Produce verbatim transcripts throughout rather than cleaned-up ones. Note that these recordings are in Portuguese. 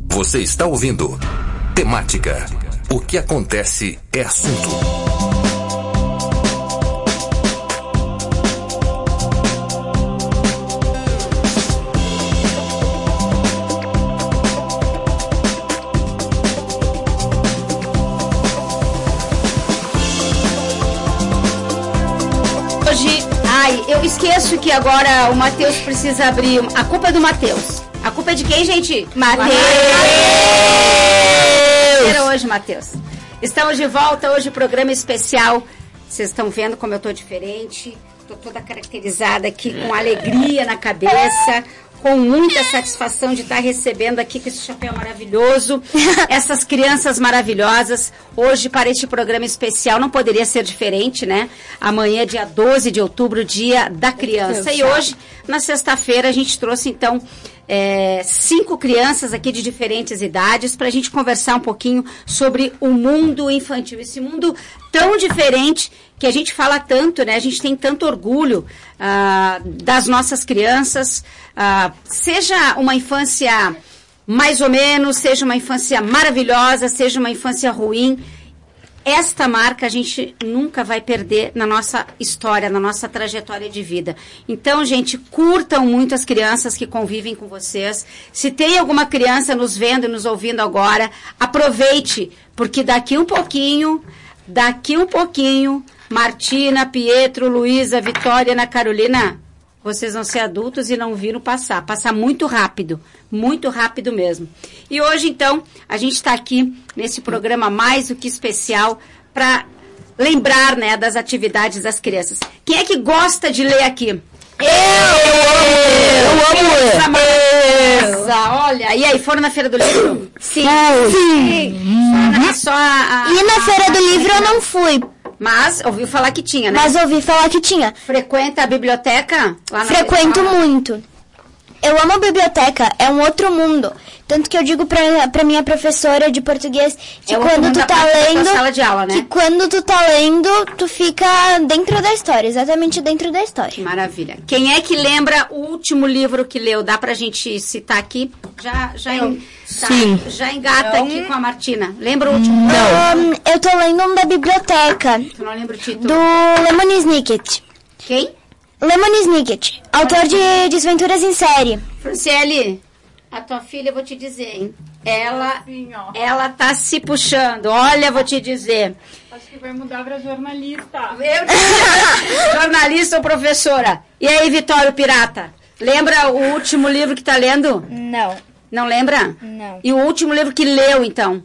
Você está ouvindo Temática. O que acontece é assunto. Hoje, ai, eu esqueço que agora o Matheus precisa abrir. A culpa é do Matheus. A culpa é de quem, gente? Matheus! Era hoje, Matheus. Estamos de volta, hoje programa especial. Vocês estão vendo como eu tô diferente. Tô toda caracterizada aqui, com alegria na cabeça, com muita satisfação de estar recebendo aqui com esse chapéu maravilhoso, essas crianças maravilhosas. Hoje, para este programa especial, não poderia ser diferente, né? Amanhã, dia doze de outubro, dia da criança. E hoje, na sexta-feira, a gente trouxe, então, é, cinco crianças aqui de diferentes idades para a gente conversar um pouquinho sobre o mundo infantil. Esse mundo tão diferente que a gente fala tanto, né? A gente tem tanto orgulho ah, das nossas crianças, ah, seja uma infância mais ou menos, seja uma infância maravilhosa, seja uma infância ruim. Esta marca a gente nunca vai perder na nossa história, na nossa trajetória de vida. Então, gente, curtam muito as crianças que convivem com vocês. Se tem alguma criança nos vendo e nos ouvindo agora, aproveite, porque daqui um pouquinho, daqui um pouquinho, Martina, Pietro, Luísa, Vitória, Ana Carolina, vocês vão ser adultos e não viram passar. Passar muito rápido, muito rápido mesmo. E hoje, então, a gente está aqui nesse programa mais do que especial para lembrar, né, das atividades das crianças. Quem é que gosta de ler aqui? Eu! Eu amo ler! Olha, e aí, foram na Feira do Livro? Sim. Sim. Sim. Só a, a, e na Feira do Livro eu não fui. Mas ouviu falar que tinha, né? Mas ouvi falar que tinha. Frequenta a biblioteca? Lá na Frequento escola? Muito. Eu amo a biblioteca, é um outro mundo. Tanto que eu digo pra, pra minha professora de português que é quando tu tá lendo... Sala de aula, né? Que quando tu tá lendo, tu fica dentro da história, exatamente dentro da história. Maravilha. Quem é que lembra o último livro que leu? Dá pra gente citar aqui? Já, já, en... tá, Sim. já engata não. aqui com a Martina. Lembra o último? Não. Um, eu tô lendo um da biblioteca. Tu não lembra o título? Do Lemony Snicket. Quem? Lemony Snicket, autor de Desventuras em Série. Franciele, a tua filha, eu vou te dizer, hein? Ela, ela tá se puxando. Olha, vou te dizer. Acho que vai mudar pra jornalista. Eu jornalista ou professora? E aí, Vitório Pirata? Lembra o último livro que tá lendo? Não. Não lembra? Não. E o último livro que leu, então?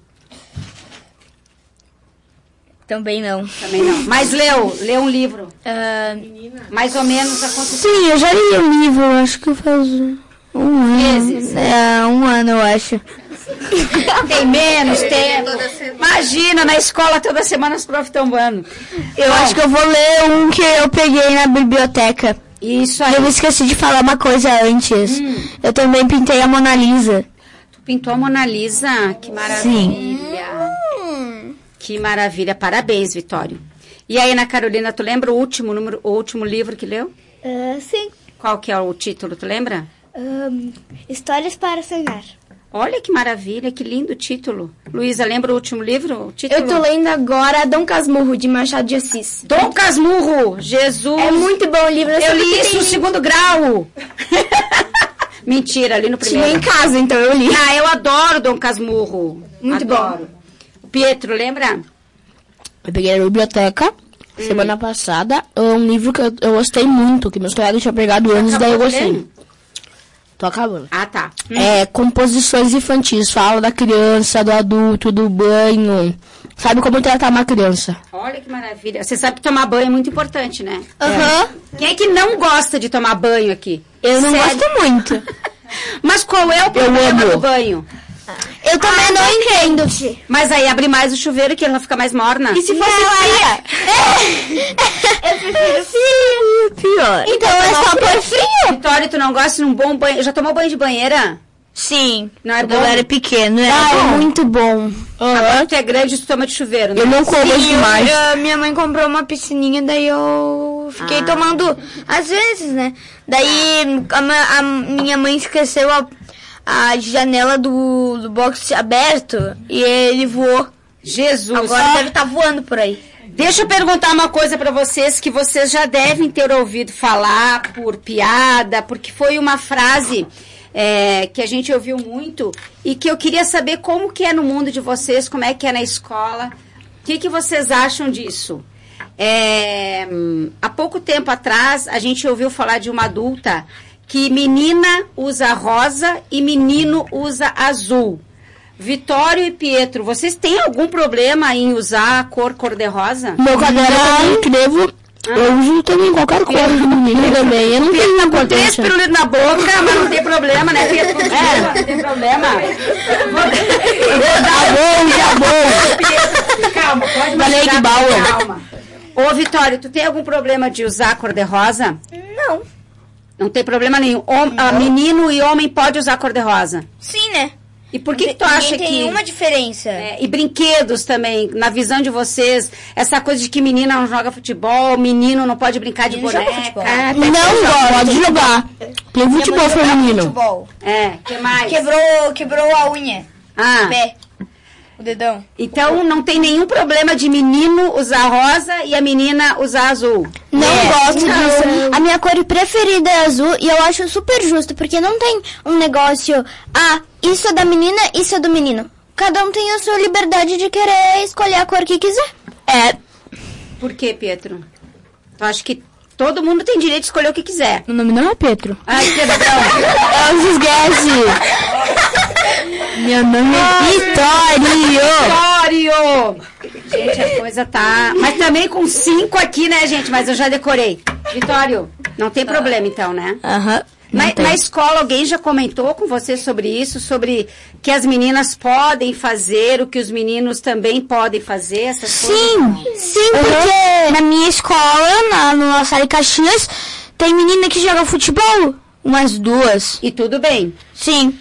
Também não. Também não. Mas leu, leu um livro. Uh, Mais ou menos aconteceu. Sim, eu já li um livro, acho que faz um ano. Meses. É, um ano, eu acho. Tem menos tempo. Imagina, na escola toda semana os profs estão voando. Eu Bom, acho que eu vou ler um que eu peguei na biblioteca. Isso aí. Eu esqueci de falar uma coisa antes. Hum. Eu também pintei a Mona Lisa. Tu pintou a Mona Lisa? Que maravilha. Sim. Que maravilha, parabéns, Vitório. E aí, Ana Carolina, tu lembra o último número, o último livro que leu? Uh, sim. Qual que é o título, tu lembra? Um, Histórias para Sonhar. Olha que maravilha, que lindo título. Luísa, lembra o último livro? O título? Eu tô lendo agora Dom Casmurro, de Machado de Assis. Dom Casmurro, Jesus. É muito bom o livro. Eu, eu li isso tem... no segundo grau. Mentira, ali no primeiro. Tinha em casa, então eu li. Ah, eu adoro Dom Casmurro. Muito adoro. Bom. Pietro, lembra? Eu peguei na biblioteca hum. semana passada. É um livro que eu, eu gostei muito, que meus colegas tinham pegado antes, daí eu gostei. Lendo? Tô acabando. Ah, tá. Hum. É, composições infantis. Fala da criança, do adulto, do banho. Sabe como tratar uma criança. Olha que maravilha. Você sabe que tomar banho é muito importante, né? Aham. Uhum. Quem é que não gosta de tomar banho aqui? Eu não Sério? gosto muito. Mas qual é o problema do banho? Eu também ah, não entendo. Mas aí abre mais o chuveiro que ela fica mais morna. E se fosse fria? É. Eu prefiro fria. Pior. Então é só por fria. Vitória, tu não gosta de um bom banho? Já tomou banho de banheira? Sim. Não é Quando bom? eu era pequeno, é ah, bom. É muito bom. Uhum. Agora tu é grande, tu toma de chuveiro, né? Eu não como demais. Eu, eu, minha mãe comprou uma piscininha, daí eu fiquei ah. tomando às vezes, né? Daí a, a minha mãe esqueceu a... a janela do, do box aberto e ele voou. Jesus. Agora Ó, deve estar voando por aí. Deixa eu perguntar uma coisa pra vocês que vocês já devem ter ouvido falar por piada, porque foi uma frase é, que a gente ouviu muito e que eu queria saber como que é no mundo de vocês, como é que é na escola. O que, que vocês acham disso? É, há pouco tempo atrás, a gente ouviu falar de uma adulta que menina usa rosa e menino usa azul. Vitório e Pietro, vocês têm algum problema em usar a cor cor-de-rosa? Meu caderno eu escrevo, eu uso também qualquer cor do menino também. Eu não Pietro tenho tá com três importância. pirulitos na boca, mas não tem problema, né, Pietro? É, não tem problema. Tá bom, tá bom. Pietro, calma, pode Valeu, mastigar, Bauer. calma. Ô, Vitório, tu tem algum problema de usar cor-de-rosa? Não. Não tem problema nenhum. Hom- ah, menino e homem pode usar cor-de-rosa. Sim, né? E por que, que tu Ninguém acha tem que... nenhuma diferença. É, e brinquedos também, na visão de vocês, essa coisa de que menina não joga futebol, menino não pode brincar de Menino joga boneca. futebol. É, Não gosto, pode jogar. Tem futebol feminino. Futebol. é, que mais? Quebrou, quebrou a unha. Ah, Pé. O dedão. então não tem nenhum problema de menino usar rosa e a menina usar azul. Não É. gosto disso. A minha cor preferida é azul e eu acho super justo, porque não tem um negócio, ah, isso é da menina, isso é do menino. Cada um tem a sua liberdade de querer escolher a cor que quiser. É, Por quê, Pietro? Eu acho que todo mundo tem direito de escolher o que quiser. meu nome não é Pedro. Ai, perdão. Eu se esquece. Meu nome é Vitório. Vitório! Gente, a coisa tá... Mas também com cinco aqui, né, gente? Mas eu já decorei. Vitório, não tem problema então, né? Aham. Na, não tem. na escola, alguém já comentou com você sobre isso? Sobre que as meninas podem fazer, o que os meninos também podem fazer, essas coisas? Sim, sim, porque na minha escola, na, no La Salle Caxias, tem menina que joga futebol. Umas duas. E tudo bem. Sim.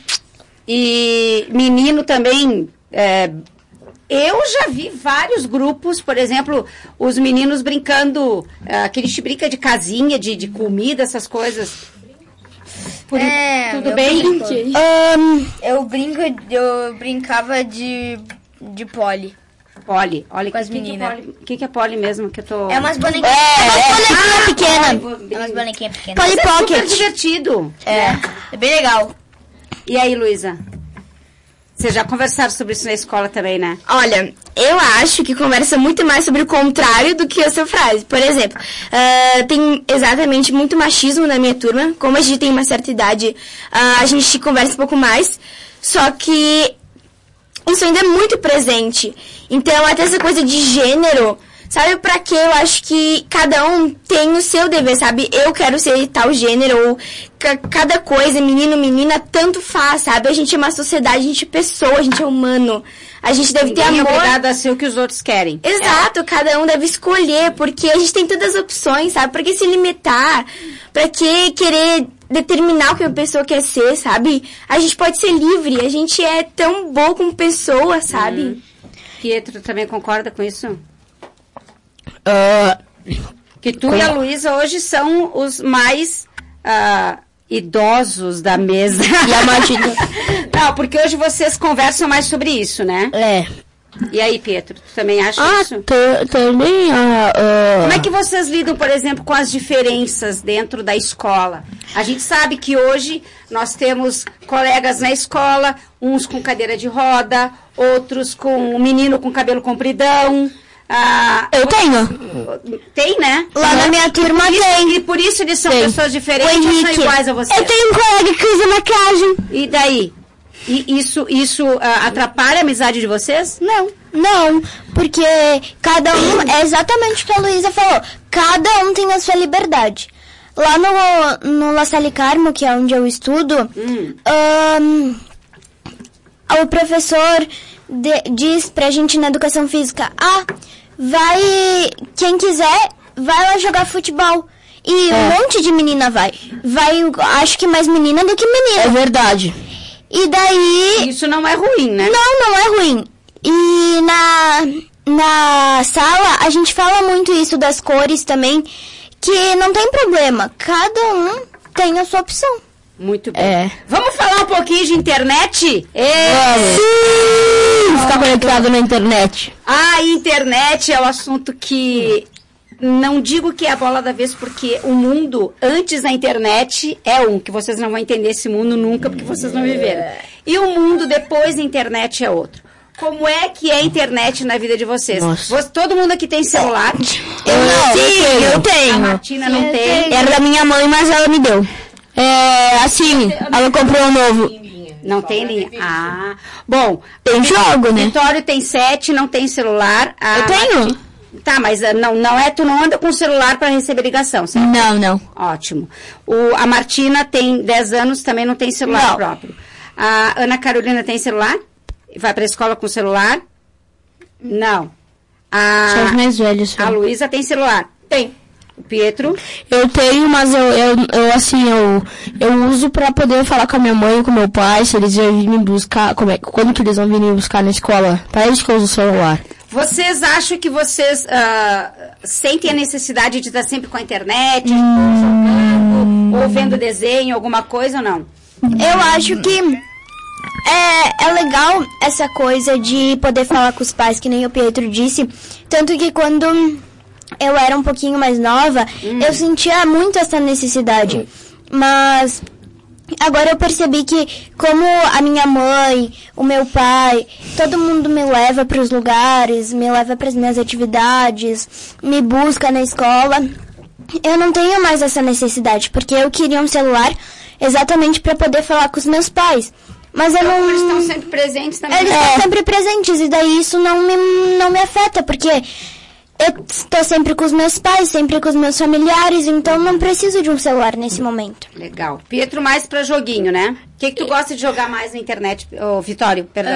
E menino também... é, eu já vi vários grupos, por exemplo, os meninos brincando, é, que a gente brinca de casinha, de, de comida, essas coisas. Por- É, tudo eu bem? brinco. Ahn, Eu brinco, eu brincava de, de pole. Poli, olha Com as que, que, que, é meninas. poli, que que é poli mesmo que eu tô... É umas bonequinhas. bonequinha pequena. É umas bonequinhas pequenas. Polly Mas é super Pocket. divertido. É, é bem legal. E aí, Luísa? Vocês já conversaram sobre isso na escola também, né? Olha, eu acho que conversa muito mais sobre o contrário do que a sua frase. Por exemplo, ah, tem exatamente muito machismo na minha turma. Como a gente tem uma certa idade, ah, a gente conversa um pouco mais. Só que isso ainda é muito presente. Então, até essa coisa de gênero, sabe pra quê? Eu acho que cada um tem o seu dever, sabe? Eu quero ser tal gênero, ou ca- cada coisa, menino, menina, tanto faz, sabe? A gente é uma sociedade, a gente é pessoa, a gente é humano. A gente deve ter Ninguém é amor. obrigado a ser o que os outros querem. Exato, cada um deve escolher, porque a gente tem tantas opções, sabe? Pra que se limitar? Pra que querer determinar o que a pessoa quer ser, sabe? A gente pode ser livre, a gente é tão bom como pessoa, sabe? Pietro também concorda com isso? Ah, Que tu e a Luísa hoje são os mais ah, idosos da mesa. e a Matilda? Não, porque hoje vocês conversam mais sobre isso, né? É. E aí, Pietro, tu também acha Ah, isso? t- também ah, ah, Como é que vocês lidam, por exemplo, com as diferenças dentro da escola? A gente sabe que hoje nós temos colegas na escola, uns com cadeira de roda, outros com um menino com cabelo compridão. Ah, eu tenho. tem, né? Lá na minha turma tem. E por isso eles são Tem. pessoas O diferentes ou são Henrique. iguais a você? Eu tenho um colega que usa maquiagem. E daí? E isso isso ah, atrapalha a amizade de vocês? Não, não, porque cada um, é exatamente o que a Luísa falou, cada um tem a sua liberdade. Lá no, no La Salle Carmo, que é onde eu estudo, Hum. ahn, o professor de- diz pra gente na educação física, ah, vai, quem quiser, vai lá jogar futebol. E um monte de menina vai. Vai, acho que mais menina do que É menina. verdade. E daí... Isso não é ruim, né? Não, não é ruim. E na, na sala a gente fala muito isso das cores também, que não tem problema. Cada um tem a sua opção. Muito bem. É. Vamos falar um pouquinho de internet? Sim! Ficar conectado na internet. A internet é o assunto que... Não digo que é a bola da vez, porque o mundo antes da internet é um, que vocês não vão entender esse mundo nunca, porque vocês não viveram. E o mundo depois da internet é outro. Como é que é a internet na vida de vocês? Você, todo mundo aqui tem celular? Eu não. Sim, eu tenho. A Martina não tem. Era da minha mãe, mas ela me deu. É, assim, ela comprou um novo. Não tem linha. Ah, bom. Tem jogo, né? Vitório tem sete, não tem celular. A Eu tenho. Marti... Tá, mas uh, não, não é, tu não anda com o celular para receber ligação, certo? Não, não. Ótimo. O, a Martina tem dez anos, também não tem celular Não. próprio. A Ana Carolina tem celular? Vai para a escola com celular? Não. A, São os mais velhos. a Luísa tem celular? Tem. O Pietro? Eu tenho, mas eu, eu, eu assim, eu, eu uso pra poder falar com a minha mãe e com meu pai, se eles vão vir me buscar, como é, quando que eles vão vir me buscar na escola. Pra eles que eu uso o celular. Vocês acham que vocês ah, sentem a necessidade de estar sempre com a internet, de estar jogando, ou vendo desenho, alguma coisa ou não? Eu acho que é, é legal essa coisa de poder falar com os pais, que nem o Pietro disse. Tanto que quando eu era um pouquinho mais nova, hum. eu sentia muito essa necessidade. Mas agora eu percebi que como a minha mãe, o meu pai, todo mundo me leva para os lugares, me leva para as minhas atividades, me busca na escola, eu não tenho mais essa necessidade, porque eu queria um celular exatamente para poder falar com os meus pais. Mas eu não... Eles estão sempre presentes também. Eles é. estão sempre presentes, e daí isso não me, não me afeta, porque eu estou sempre com os meus pais, sempre com os meus familiares, então não preciso de um celular nesse momento. Legal. Pietro, mais pra joguinho, né? O que, que tu gosta de jogar mais na internet? Ô, oh, Vitório, perdão.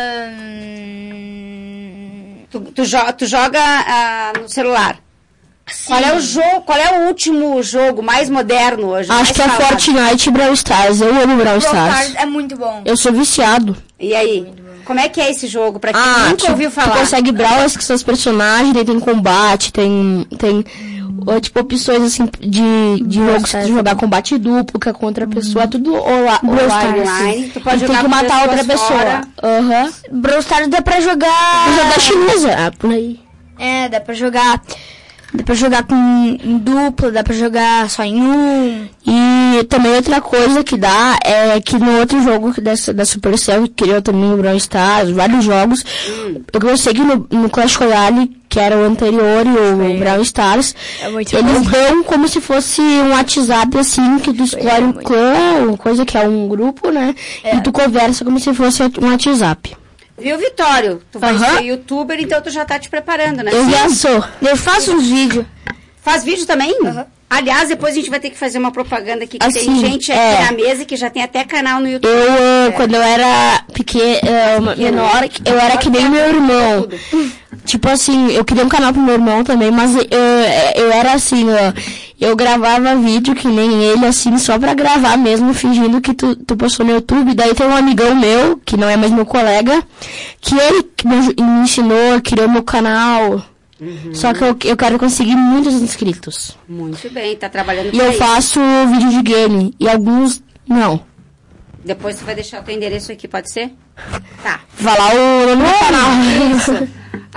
Um... Tu, tu, jo tu joga uh, no celular? Sim. Qual é o jogo, qual é o último jogo mais moderno hoje? Acho que é falado? Fortnite e Brawl Stars. Eu amo Brawl Stars. Brawl Stars é muito bom. Eu sou viciado. E aí? Como é que é esse jogo? Pra quem ah, nunca tu, ouviu falar. Tu consegue brawlers que são os personagens, daí tem combate, tem, tem tipo opções assim de, de jogos que tu jogar combate duplo, que é contra a pessoa, hum. tudo ola, online. online. Tu pode e jogar tem que matar outra pessoa. Aham. Uhum. Brawl Stars dá pra jogar... Pra jogar chinesa, ah, por aí. É, dá pra jogar... Dá pra jogar com em duplo, dá pra jogar só em um. E também outra coisa que dá é que no outro jogo dessa, da Supercell, que criou também o Brawl Stars, vários jogos, hum. eu gostei que no, no Clash Royale, que era o anterior e o Foi. Brawl Stars, é eles bom. dão como se fosse um WhatsApp assim, que tu escolhe um clã, coisa que é um grupo, né? É. E tu conversa como se fosse um WhatsApp. Viu, Vitório? Tu vai uhum. ser youtuber, então tu já tá te preparando, né? Eu já sou. Eu faço uns vídeos. Faz vídeo também? Uhum. Aliás, depois a gente vai ter que fazer uma propaganda aqui, que assim, tem gente aqui é. na mesa que já tem até canal no YouTube. Eu, uh, é. quando eu era pequena, menor, eu era que nem meu irmão. Tipo assim, eu queria um canal pro meu irmão também, mas eu, eu era assim, ó. Eu gravava vídeo que nem ele, assim, só pra gravar mesmo, fingindo que tu, tu postou no YouTube. Daí tem um amigão meu, que não é mais meu colega, que ele que me, me ensinou, criou meu canal. Uhum. Só que eu, eu quero conseguir muitos inscritos. Muito bem, tá trabalhando E eu isso. faço vídeo de game, e alguns não. Depois você vai deixar o teu endereço aqui, pode ser? Tá. Vai lá o nome do canal. Isso.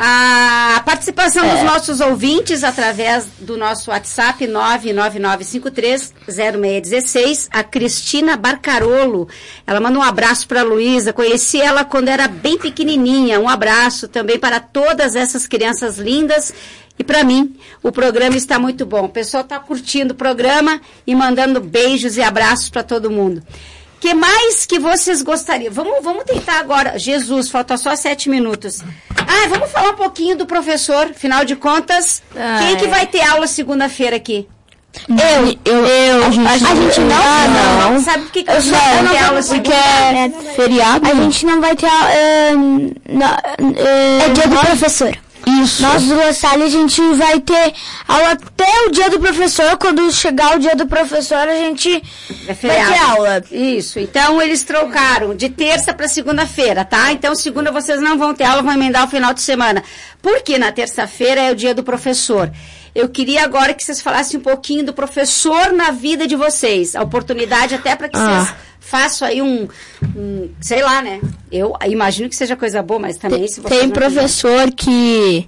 A participação é. dos nossos ouvintes através do nosso WhatsApp nove nove nove cinco três zero seis um seis. A Cristina Barcarolo, ela manda um abraço para a Luísa. Conheci ela quando era bem pequenininha. Um abraço também para todas essas crianças lindas. E para mim, o programa está muito bom. O pessoal está curtindo o programa e mandando beijos e abraços para todo mundo. O que mais que vocês gostariam? Vamos, vamos tentar agora. Jesus, falta só sete minutos. Ah, vamos falar um pouquinho do professor. Afinal de contas, ah, quem é que vai ter aula segunda-feira aqui? Eu, eu, eu. A gente, a gente não, ah, não. não. Sabe por que, que eu não vai ter aula porque segunda? é feriado. A gente não vai ter aula. É, é, é dia do professor. Isso. Nós do La Salle, a gente vai ter aula até o dia do professor. Quando chegar o dia do professor, a gente é vai ter aula. Isso. Então, eles trocaram de terça para segunda-feira, tá? Então, segunda vocês não vão ter aula, vão emendar o final de semana. Porque na terça-feira é o dia do professor. Eu queria agora que vocês falassem um pouquinho do professor na vida de vocês. A oportunidade até para que Ah. vocês façam aí um, um, sei lá, né? Eu imagino que seja coisa boa, mas também se vocês Tem não professor que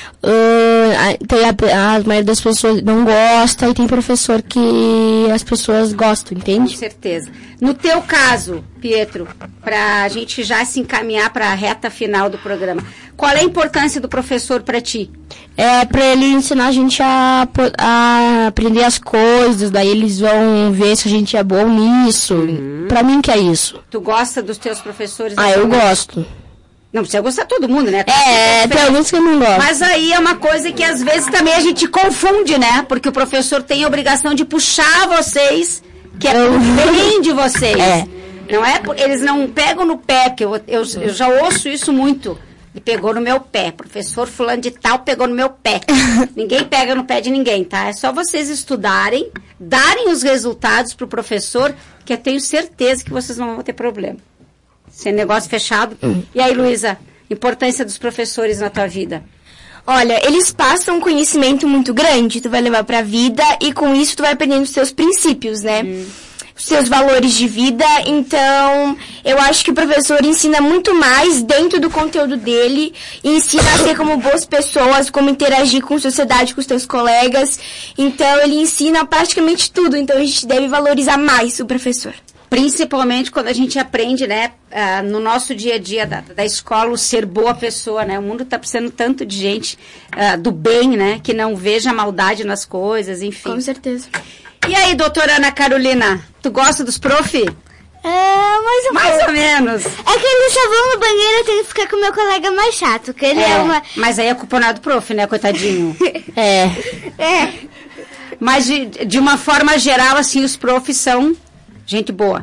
ah, tem a, a maioria das pessoas não gosta e tem professor que as pessoas gostam, Com entende? certeza. No teu caso, Pietro, para a gente já se encaminhar para a reta final do programa, qual é a importância do professor para ti? É pra ele ensinar a gente a, po- a aprender as coisas, daí eles vão ver se a gente é bom nisso. Pra mim que é isso. Tu gosta dos teus professores? Ah, eu gosto. Não precisa gostar de todo mundo, né? É, tem alguns que eu não gosto. Mas aí é uma coisa que às vezes também a gente confunde, né? Porque o professor tem a obrigação de puxar vocês, que é pro bem de vocês. É. Não é? por- Eles não pegam no pé, que eu, eu, eu já ouço isso muito. E pegou no meu pé. Professor fulano de tal pegou no meu pé. Ninguém pega no pé de ninguém, tá? É só vocês estudarem, darem os resultados pro professor, que eu tenho certeza que vocês não vão ter problema. Sem negócio fechado. E aí, Luísa, importância dos professores na tua vida? Olha, eles passam um conhecimento muito grande, tu vai levar pra vida e com isso tu vai aprendendo os teus princípios, né? Os seus valores de vida, então eu acho que o professor ensina muito mais dentro do conteúdo dele, e ensina a ser como boas pessoas, como interagir com a sociedade, com os teus colegas, então ele ensina praticamente tudo, então a gente deve valorizar mais o professor. Principalmente quando a gente aprende, né, ah, no nosso dia a dia da, da escola, o ser boa pessoa, né? O mundo está precisando tanto de gente ah, do bem, né? Que não veja maldade nas coisas, enfim. Com certeza. E aí, doutora Ana Carolina, tu gosta dos prof? É, mais ou Mais ou menos. É que eles só vão no banheiro, eu tenho que ficar com o meu colega mais chato, que ele é, É, uma... mas aí é culpa não é do prof, né, coitadinho? É. É, Mas de, de uma forma geral, assim, os profs são gente boa.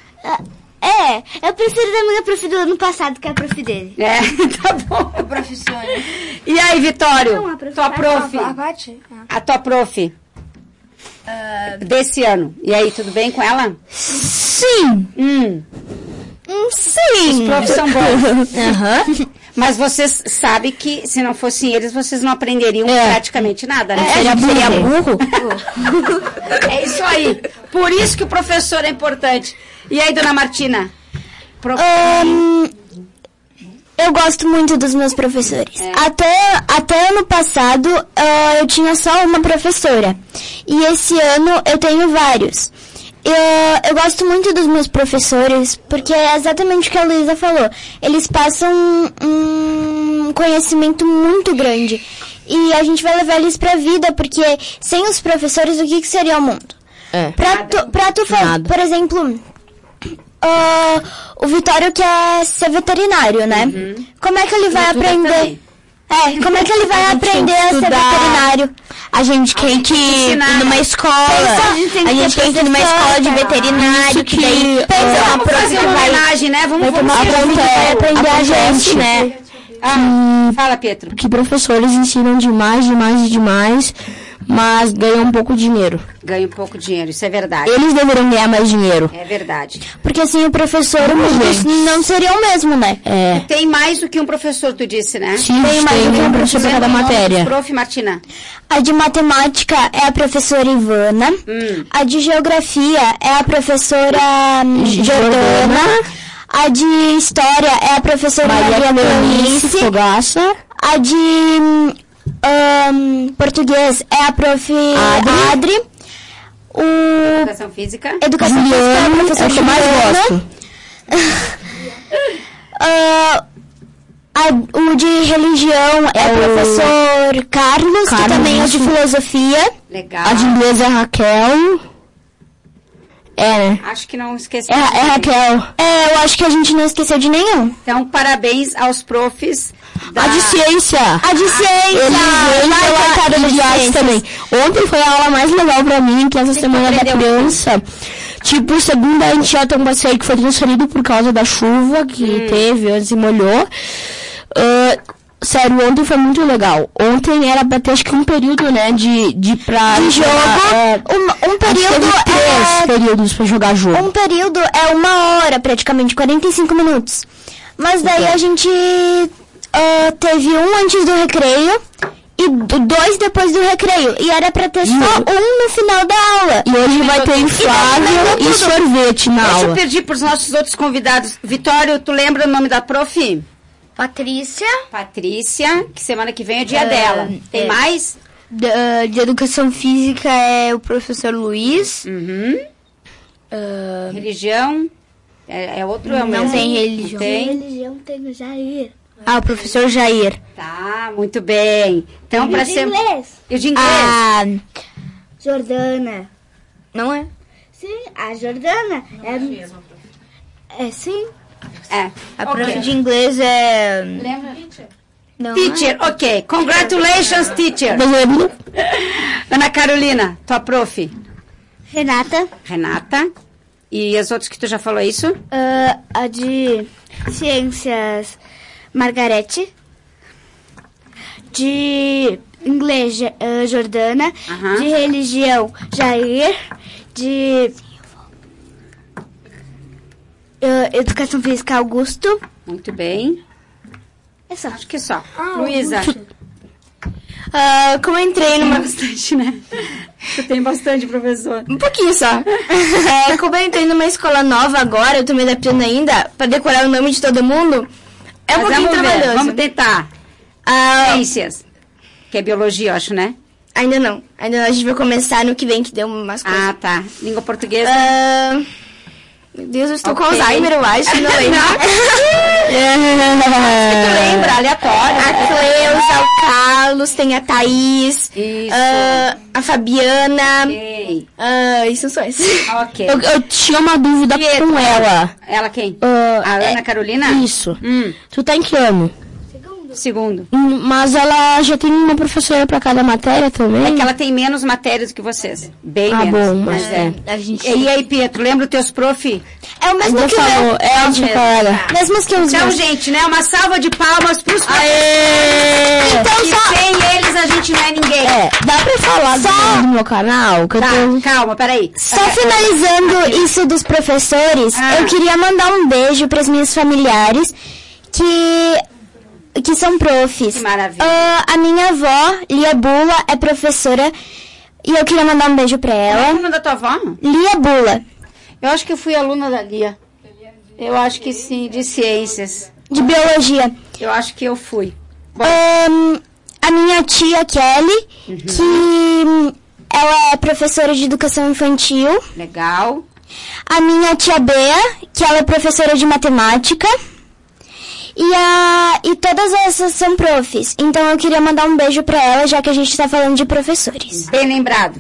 é, eu prefiro da minha prof do ano passado, que é a prof dele. É, tá bom. Professora. E aí, Vitório? Não, a prof- tua prof? A Paty? A tua prof? Desse ano. E aí, tudo bem com ela? Sim. Hum, Hum, sim. os profs são bons. Aham. Mas vocês sabem que se não fossem eles, vocês não aprenderiam É. praticamente nada, né? Seria burro. É isso aí. Por isso que o professor é importante. E aí, dona Martina? Prof... Ahn, eu gosto muito dos meus professores. É. Até, até ano passado, ah, eu tinha só uma professora. E esse ano eu tenho vários. Eu, eu gosto muito dos meus professores, porque é exatamente o que a Luísa falou. Eles passam um, um conhecimento muito grande. E a gente vai levar eles pra vida, porque sem os professores, o que, que seria o mundo? É. Pra tu, pra tu falar, Nada. por exemplo, ah, o Vitório quer ser veterinário, né? Como é que ele vai Tudo aprender? também. É, como é que ele vai aprender a ser estudar. veterinário? A gente tem que ir ensinar, numa né? escola. Pensa, a gente tem que A gente ter tem que ir numa professor, escola de cara. veterinário, que daí Pensa, ah, uma Vamos fazer uma vai- homenagem, né? Vamos, vai vamos tomar ser conta, juntos. vai aprender a acontece, gente, né? Ah, fala, Pedro. Que professores ensinam demais, demais e demais, mas ganham um pouco de dinheiro. Ganha um pouco de dinheiro, isso é verdade. Eles deveriam ganhar mais dinheiro. É verdade. Porque assim o professor, o mundo não seria o mesmo, né? É. Tem mais do que um professor, tu disse, né? Sim, tem mais do que um professor para cada Lembra o nome matéria. dos prof, Martina? A de matemática é a professora Ivana. A de geografia é a professora hum, Jordana. A de história é a professora Maria, Maria Cleonice Cleonice. Fogaça. A de hum, hum, português é a prof. Adri. Adri. O Educação física. educação física é a Juliano, é professora o que eu mais Juliana. gosto. Ah, a- o de religião é, É o o professor Carlos, que Carlos, também é de isso. filosofia. Legal. A de inglês é a Raquel. É, né? Acho que não esqueci. É, é a Raquel. É, eu acho que a gente não esqueceu de nenhum. Então, parabéns aos profs da... A de ciência. A de ciência! Eles vêm vai, pela coitada de de artes ciências. também. Ontem foi a aula mais legal pra mim, que essa semana da aprendeu criança. Tipo, segunda a gente já tem um passeio que foi transferido por causa da chuva que teve antes e molhou. Ah, sério, ontem foi muito legal. Ontem era pra ter acho que um período, né, de, de pra... De jogo, É, um, um acho que teve período três é... períodos pra jogar jogo. Um período é uma hora, praticamente, quarenta e cinco minutos. Mas daí a gente ah, teve um antes do recreio e dois depois do recreio. E era pra ter só um no final da aula. E hoje vai ter inflável e, e sorvete na Deixa aula. eu pedir pros nossos outros convidados. Vitório, tu lembra o nome da prof? Patrícia. Patrícia, que semana que vem é dia Uh, dela. Tem é. mais? De, de educação física é o professor Luiz. Uhum. Uh, Religião? É, é outro? É o não mesmo? tem religião. Tem? Religião tem o Jair. Ah, o professor Jair. Tá, muito bem. Então, para ser... inglês? E o de inglês? A Jordana. Não é? Sim, a Jordana é... É sim. É. A Ok. prof de inglês é... Lembra? Não, Teacher, ok. Congratulations, teacher. Ana Carolina, tua prof. Renata. Renata. E as outras que tu já falou isso? Uh, a de ciências, Margarete. De inglês, uh, Jordana. Aham. De religião, Jair. De uh, educação física, Augusto. Muito bem. É só. Acho que só. Luísa. Ah, como eu entrei numa... Bastante, né? Tu tem bastante, professor. Um pouquinho só. É, como eu entrei numa escola nova agora, eu tô me adaptando ainda, pra decorar o nome de todo mundo, é um Mas pouquinho vamos ver, trabalhoso. vamos tentar. Ah, Ciências. Que é biologia, eu acho, né? ainda não. Ainda não, a gente vai começar no que vem, que deu umas coisas. Ah, tá. Língua portuguesa. Ah, meu Deus, eu estou com Ok. Alzheimer, eu acho, não lembro. Tu lembra? Aleatório. A Cleusa, o Carlos, tem a Thaís, Isso. ah, a Fabiana, Ok. ah, isso são esses. Ok. Eu, eu tinha uma dúvida Pietro. com ela. Ela quem? Ah, A Ana é- Carolina? Isso. Hum, Tu tá em que ano? segundo. Hum, Mas ela já tem uma professora pra cada matéria também? É que ela tem menos matérias do que vocês. Bem Ah, menos. bom, mas é. A gente... E aí, Pietro, lembra os teus prof? É o mesmo Ainda que o falou, meu. é ótimo, colega. Mesmos que os Então, meus. gente, né? Uma salva de palmas pros Aê! Então, que só... sem eles a gente não é ninguém. É, dá pra falar do, do meu canal? Que Tá, eu tô... calma, peraí. Só finalizando isso dos professores, Ah. eu queria mandar um beijo para as minhas familiares que que são profs. Que maravilha. Ah, a minha avó, Lia Bula, é professora e eu queria mandar um beijo para Qual é o ela. nome da tua avó? Lia Bula, Eu acho que eu fui aluna da Lia. Eu acho que sim, de ciências. de biologia. Eu acho que eu fui. Bom, Ahn, a minha tia Kelly, que ela é professora de educação infantil. legal. A minha tia Bea, que ela é professora de matemática. E, a, e todas essas são profs. Então eu queria mandar um beijo pra ela, já que a gente tá falando de professores. Bem lembrado.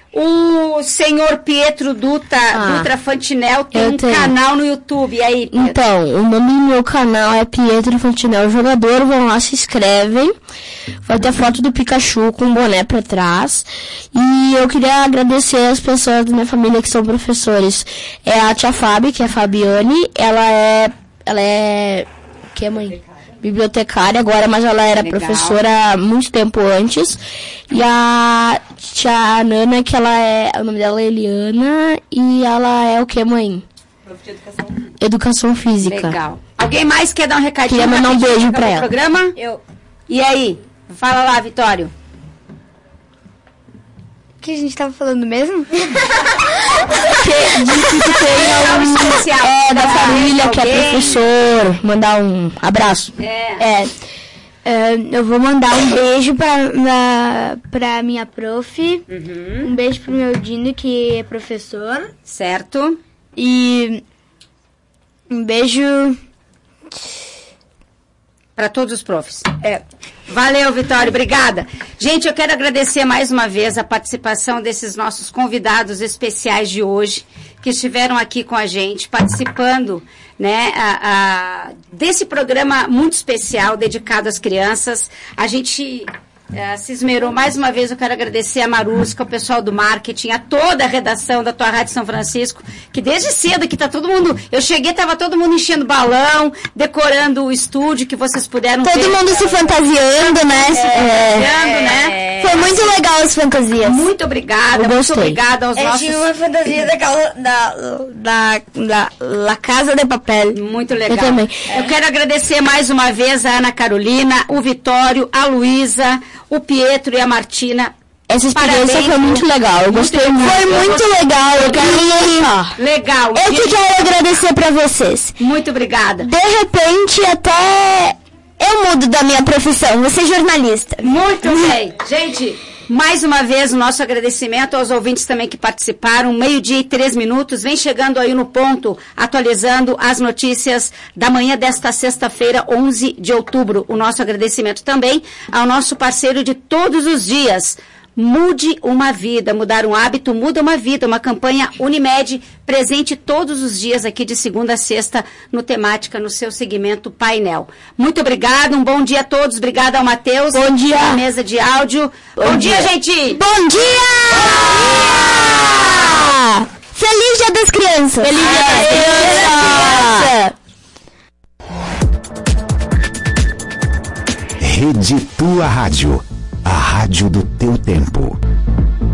O senhor Pietro Dutra, Ah, Dutra Fantinel tem eu um tenho. canal no YouTube. E aí, Pietro? Então, o nome do meu canal é Pietro Fantinel Jogador. Vão lá, se inscrevem. Vai ter a foto do Pikachu com um boné pra trás. E eu queria agradecer as pessoas da minha família que são professores. É a tia Fábio, que é a Fabiane. Ela é... Ela é... que é mãe? Bibliotecária agora, mas ela era Legal. professora há muito tempo antes. E a tia Nana, que ela é... O nome dela é Eliana. E ela é o que, mãe? Educação Física. Legal. Alguém mais quer dar um recadinho? Queria mandar um pra gente beijo acabar pra o ela. Programa? Eu. E aí? Fala lá, Vitório. O que a gente tava falando mesmo? Que, de que tu tenha um, especial. é, da Pra família que é alguém. professor, mandar um abraço. É. É, é, eu vou mandar um beijo pra, na, pra minha prof. Um beijo pro meu Dino, que é professor. Certo. E um beijo... Para todos os profs. É. Valeu, Vitória. Obrigada. Gente, eu quero agradecer mais uma vez a participação desses nossos convidados especiais de hoje, que estiveram aqui com a gente, participando, né, a, a, desse programa muito especial, dedicado às crianças. A gente eh, se esmerou mais uma vez. Eu quero agradecer a Marusca, o pessoal do marketing, a toda a redação da tua Rádio São Francisco, que desde cedo que tá todo mundo... Eu cheguei, tava todo mundo enchendo balão, decorando o estúdio, que vocês puderam Todo ver. mundo se fantasiando, né? Fantasiando, né? É, Foi muito legal as fantasias. Muito obrigada, muito obrigada aos Eu nossos... tinha uma fantasia daquela, da, da, da La Casa de Papel. Muito legal. Eu também. Eu quero agradecer mais uma vez a Ana Carolina, o Vitório, a Luísa, o Pietro e a Martina. Essa experiência Parabéns, foi muito legal. Eu gostei muito. Foi muito legal. Eu quero... Legal. Eu que quero agradecer pra vocês. Muito obrigada. De repente, até eu mudo da minha profissão. Vou ser jornalista. Muito bem. Gente, mais uma vez o nosso agradecimento aos ouvintes também que participaram. Meio-dia e três minutos. Vem chegando aí no ponto, atualizando as notícias da manhã desta sexta-feira, onze de outubro. O nosso agradecimento também ao nosso parceiro de todos os dias. Mude uma vida, mudar um hábito, muda uma vida, uma campanha Unimed, presente todos os dias aqui de segunda a sexta no Temática, no seu segmento Painel. Muito obrigada, um bom dia a todos, obrigada ao Matheus. Bom dia. Na mesa de áudio. Bom, bom dia, dia, gente! Bom dia! Bom dia! Feliz Dia das Crianças! Feliz Dia das Crianças! Rede Tua Rádio, a rádio do teu tempo.